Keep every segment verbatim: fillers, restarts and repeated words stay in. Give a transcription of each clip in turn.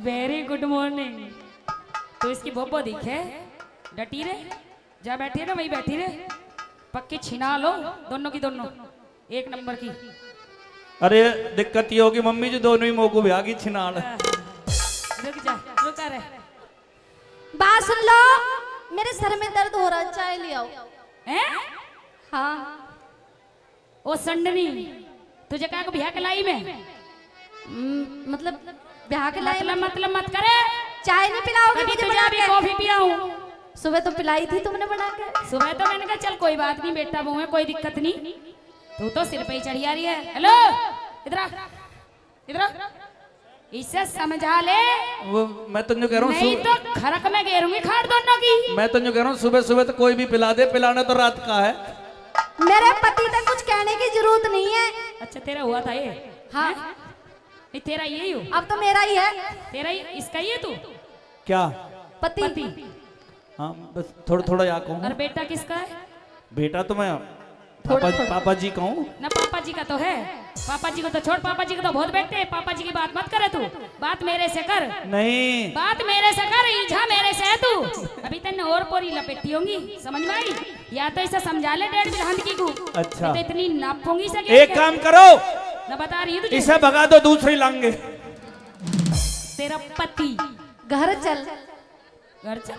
Very good morning. तो इसकी बोबो दिखे डटी रे, जा बैठी है ना वही बैठी रे, पक्की छिना लो दोनों की दोनों एक नंबर की। अरे दिक्कत ये होगी मम्मी जो दोनों ही मोको भी आगी छिनाल। रुक जा रुका रे। बात सुन लो, मेरे सर में दर्द हो रहा है, चाय ले आओ। हैं? हाँ। ओ संडनी तुझे क्या को ब्याह के लाई में? म, मतलब ब्याह के लाई मतलब मतलब मत करे। चाय नहीं पिलाओगे मुझे बना के? कॉफी पियाऊं। सुबह तो पिलाई थी तुमने बना के। सुबह तो मैंने कहा चल कोई बात नहीं बेटा बहू है कोई दिक्कत नहीं, तू तो सिर पे ही चढ़ी आ रही है। हेलो इधर आ, इधर आ। इसे समझा ले। वो मैं तुझे कह रहा हूँ नहीं तो खरक में घेरूंगी खाट दोनों की। मैं तुझे कह रहा हूँ सुबह सुबह तो कोई भी पिला दे, पिलाना तो रात का है। मेरे पति तक कुछ कहने की जरूरत नहीं है। अच्छा तेरा हुआ था ये? हाँ है? नहीं तेरा यही हो? अब तो मेरा ही है। तेरा ही इसका ही है तू? क्या पति, पति। हाँ बस थोड़ा थोड़ा या कहूँ। और बेटा किसका है? बेटा तो मैं पापा, पापा जी कहूँ ना पापा जी का तो है, पापा जी को तो छोड़, पापा जी को तो बहुत बैठते हैं, पापा जी की बात मत करे तू, बात मेरे से कर। नहीं बात मेरे से कर, इल्झा मेरे से है तू। अभी तन्ने और पोरी लपेटी होंगी समझ में आई? या तो इसे समझा ले डेढ़ बिरहन की को। अच्छा तो इतनी नापोंगी से एक काम करो ना बता रही है तुझे। इसे भगा दो दूसरी लाएंगे। तेरा पति घर चल। घर चल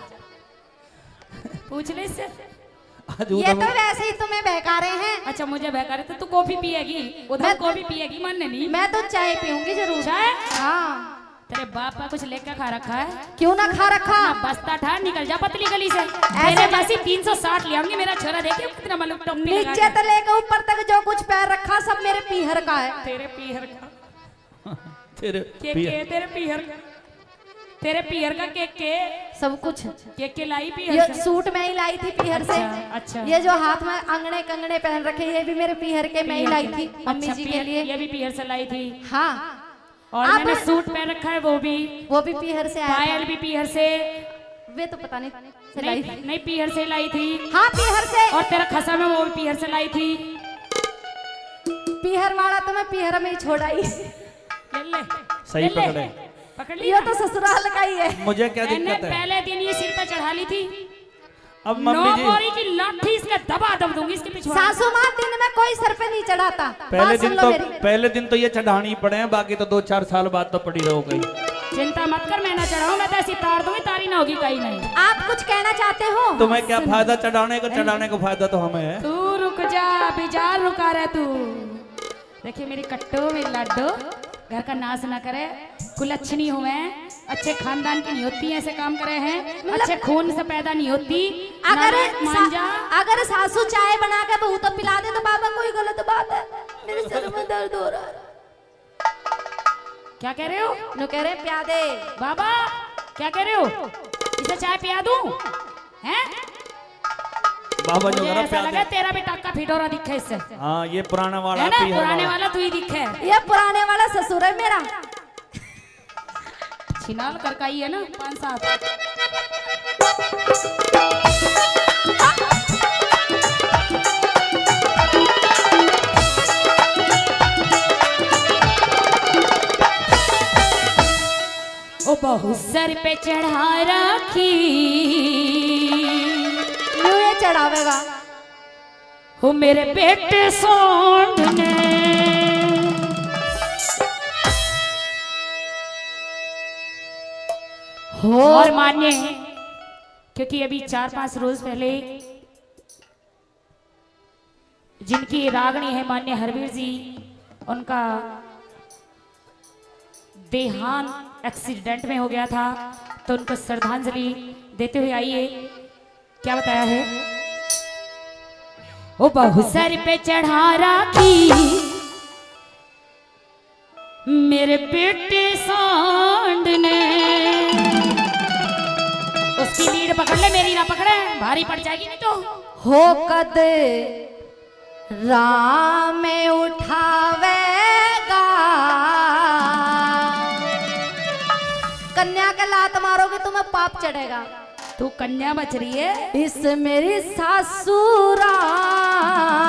पूछ ले इससे। ये तो वैसे ही तुम्हें बहका रहे हैं। अच्छा मुझे बहका रहे तो तू कॉफी पिएगी उधर? कॉफी पिएगी मानने नहीं। मैं तो चाय पीऊंगी जरूर। चाय? हाँ। तेरे बाप का कुछ लेकर खा रखा है? क्यों ना खा रखा? बस्ता ठा निकल जा पतली गली से। मेरे जैसी तीन सौ साठ ले आऊंगी। मेरा छोरा देखिए कितना मालूम टोपी लगा नीचे से लेकर ऊपर तक जो कुछ पैर रखा सब मेरे पीहर का है। तेरे पीहर का तेरे के के तेरे पीहर का तेरे पीहर का के के सब कुछ के के लाई पीहर ये से? सूट मैं ही लाई थी पीहर से। अच्छा, अच्छा। ये जो हाथ में अंगने कंगने पहन रखे ये भी मेरे पीहर के मैं ही लाई थी मम्मी अच्छा, जी के पीहर- लिए। ये भी पीहर से लाई थी। हाँ। और आप- मैंने सूट पहन रखा है वो भी वो भी पीहर से आया पायल था। भी पीहर से। वे तो पता नहीं से लाई नहीं, थी। नहीं पीहर से लाई थी। हाँ पीहर से। और तेरा खसा में वो भी पीहर से लाई थी। पीहर वाला तो मैं पीहर में ही छोड़ आई। ले ले सही ले ले। पकड़े। पकड़ ये लिया। तो ससुराल का ही है। मुझे क्या मैंने दिक्कत है? पहले दिन ये सिर पे चढ़ा ली थी। अब मम्मी जी नौकरी की लाठी इसके दबा दब दूंगी इसके पीछे। सासू माँ दिन में कोई सर पे नहीं चढ़ाता। पहले बात सुन दिन लो तो मेरी। पहले दिन तो ये चढ़ानी ही पड़े हैं, बाकी तो दो चार साल बाद तो पड़ी रहो गई। चिंता मत कर मैं ना चढ़ाऊं, मैं तो ऐसी तार दूंगी तारी ना होगी कहीं नहीं। आप कुछ कहना चाहते हो? तुम्हें क्या फायदा चढ़ाने का? चढ़ाने का फायदा तो हमें है। तू रुक जा बिजार रुका रहे तू। देखिए मेरी कट्टो मेरी लाडो घर का नाश ना करे, कुलच्छनी हूँ मैं, अच्छे खानदान की नहीं होती ऐसे काम करे हैं, अच्छे खून से पैदा नहीं होती। अगर मान जा अगर सासू चाय बना के बहू तो पिला दे तो बाबा कोई गलत बात है? मेरे सर में दर्द हो रहा है। क्या कह रहे हो? नो कह रहे प्या दे। बाबा क्या कह रहे हो? इसे चाय पिया दूं? हैं? बाबा जो मुझे करा ऐसा प्यार लगा दे। तेरा भी टक्का फिटोरा दिखे इससे, हाँ ये पुराना वाला है ना? पीहर पुराने वाला। वाला तू ही दिखे। ये पुराने वाला ससुर है मेरा। छिनाल कर का ही है ना पांच सात। ओ बहुत सर पे चढ़ा रखी यूं ये चढ़ावेगा। हो मेरे बेटे सोंड ने। हो और मान्य है क्योंकि अभी चार पांच रोज पहले जिनकी रागणी है मान्य हरवीर जी, उनका देहांत एक्सीडेंट में हो गया था, तो उनको श्रद्धांजलि देते हुए आइए क्या बताया है। ओ बहुत सर पे चढ़ा रखी मेरे बेटे सांड ने। उसकी लीड पकड़ ले मेरी ना पकड़े, भारी पड़ जाएगी नहीं तो। हो कद राम में उठावेगा, कन्या के लात मारोगे तुम्हें पाप चढ़ेगा। तू कन्या बच रही है इस मेरी सासुरांड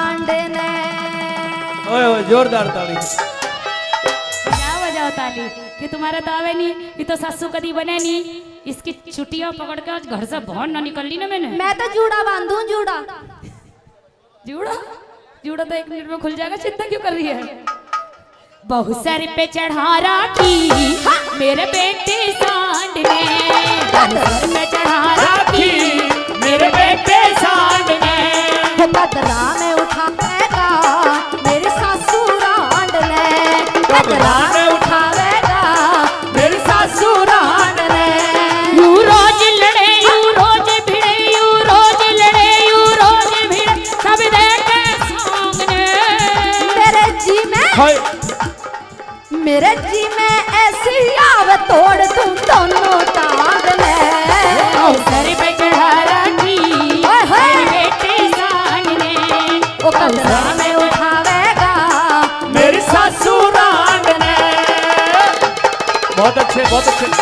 ने। ओए ओए जोरदार ताली। बजाओ बजाओ ताली। कि तुम्हारा तो आवे नहीं, ये तो सासू कदी बने नहीं। इसकी छुट्टियां पकड़ के आज घर से बाहर ना निकल ली ना मैंने। मैं तो जूड़ा बांधू जूड़ा। जूड़ा जूड़ा तो एक मिनट में खुल जाएगा, चिंता क्यों कर रही है। बहु सर पे चढ़ा राखी मेरे बेटे सांड ने, सर पे चढ़ा राखी मेरे बेटे सांड ने, कतरा में उठावेगा मेरी सासू रांड ने, कतरा में उठावेगा मेरी सासू रांड ने। यू रोज लड़े यू रोज भिड़े यू रोज लड़े यू रोज भिड़े सब देखे सामने। मेरे जी में मेरे जी में ऐसी आव तोड़ दूं दोनों टांग में। सर पे चढ़ा राखी मेरे बेटे सांड ने, ओ कतरा में उठावेगा मेरी सासू रांड ने। बहुत अच्छे बहुत अच्छे।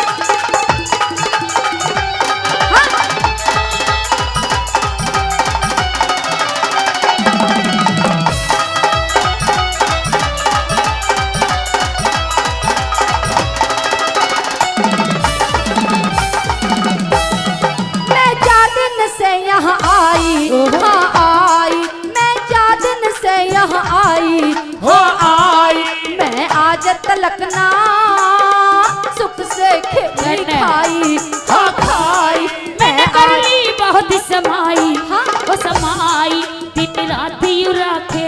यहाँ आई हाँ आई मैं जा दिन से यहाँ आई हो आई मैं आज तलकना सुख से खिलाई खाई हाँ खाई। मैंने कर ली बहुत समाई हाँ वो समाई दिन रात यू रखे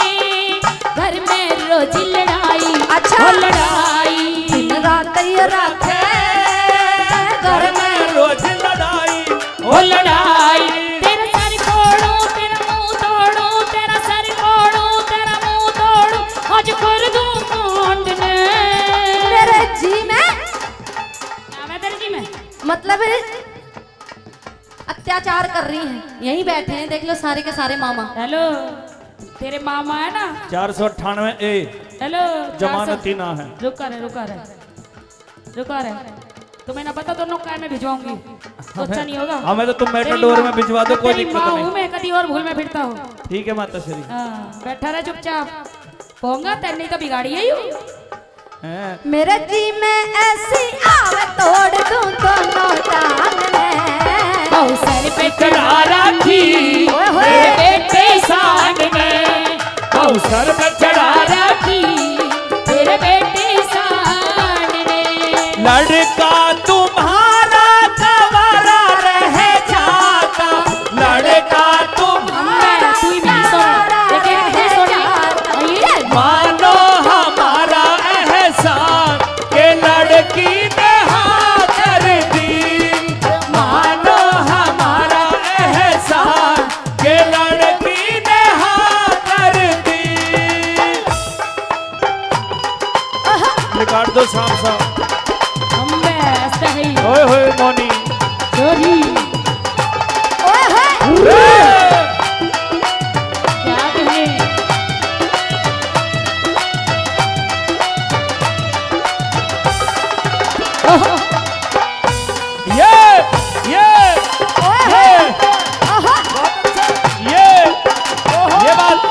घर में रोज लड़ाई। अच्छा वो लड़ाई दिन रात यू रखे घर में रोज लड़ाई। वो लड़ाई तेरा सर फोड़ूं तेरा मुंह तोड़ूं तेरा सर फोड़ूं तेरा मुंह तोड़ूं आज कर दूं कांड ने। मेरे जी में क्या मैं तेरे जी में मतलब अत्याचार कर रही हैं। यहीं बैठे हैं देख लो सारे के सारे मामा। हेलो तेरे मामा है ना चार सौ अट्ठानवे ए हेलो जमानती ना है। रुका रहे रुका रहे रुका रहे तुम्हें ना पता दोनों कार में भिजवाऊंगी तो अच्छा नहीं होगा। हमें तो तुम मेटाडोर में भिजवा दो, कोई दिक्कत नहीं। मैं कभी और भूल में फिरता हूँ। ठीक है माता श्री। हाँ बैठा रहे चुपचाप पोंगा तेरे तो बिगाड़ी है यू। मेरे जी में ऐसी आवे तोड़ दूं दोनों टांग में। बहु सर पे चढ़ा राखी मेरे बेटे सांड ने, बहु सर पे चढ़ा राखी मेरे बेटे सांड ने। लड़का तुम्हारा गवारा रह जाता, लड़का तुम्हारा तू ही मेरी सोना लेकिन ये सोनी मानो हमारा एहसान के लड़की ने हाँ कर दी। मानो हमारा एहसान के लड़की ने हाँ कर दी। रिकॉर्ड दो शाम साहब। ओए होए मोनी चोरी ओए होए क्या कहे ये ये ओए ये ओहो ये ये बात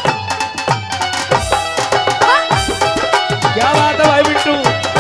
क्या बात है भाई बिट्टू।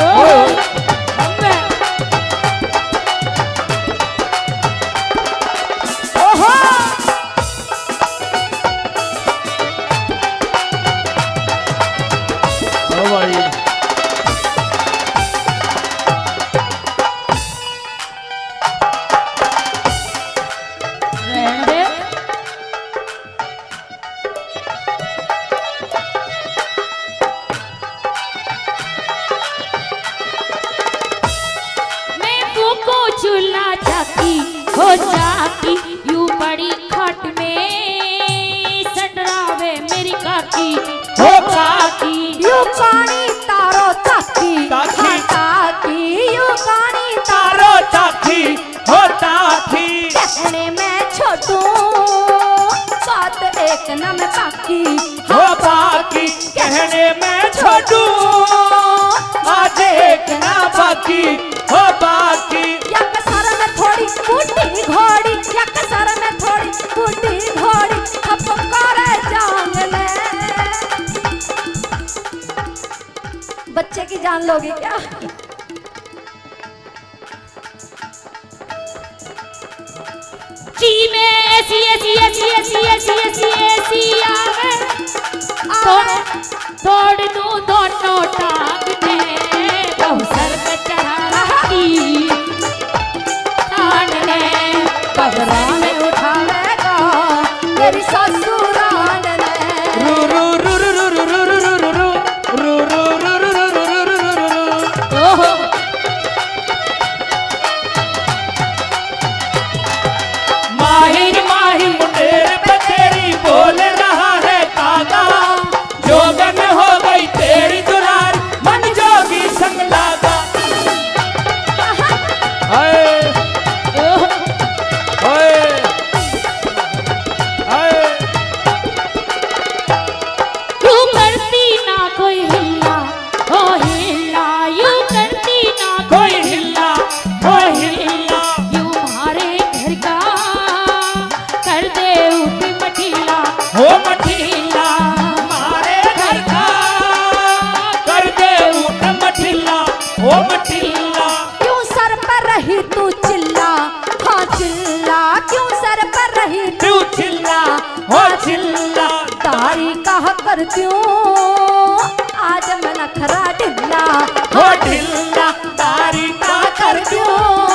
चूल्हा चाकी हो जाकी यू बड़ी खट में संडरावे मेरी काकी हो काकी यू कानी तारो चाकी काकी काकी यू कानी तारो चाकी हो ताकी कहने में छोटू बात एक न में बाकी हो बाकी कहने में छोटू आज एक ना बाकी हो बाकी। या कसर में थोड़ी बूढ़ी घोड़ी या कसर में थोड़ी बूढ़ी घोड़ी अब करे जांग में बच्चे की जान लोगे क्या? जी में ऐसी ऐसी ऐसी ऐसी ऐसी ऐसी ऐसी आवे तोड़ तोड़ दूं दोनों टांग ने बहु सर पे चढ़ा की तान ने पगरा में उठावेगा मेरी ससुराल ने। रू रू रू रू रू रू रू रू रू रू रू रू रू रू रू रू रू रू। ओहो माहिर माहिर मुंडेर पे तेरी बोल रहा है कागा जोगन हो गई तेरी दुलार मन जोगी संग लागा। हाय हाय हाय यूं करती ना कोई हिल्ला हो हिल्ला यूं करती ना कोई हिल्ला कोई हिल्ला यूं हमारे घर का कर दे ऊटी मठीला हो मठीला मारे घर का कर दे ऊट मठीला हो मठीला। क्यों सर पर रही तू चिल्ला, हाँ चिल्ला, क्यों सर पर रही तू तू चिल्ला हो चिल्ला तारी कहा करती हूँ आज मैं नखरा ढिल्ला, हो ढिल्ला तारी का कर करती हूँ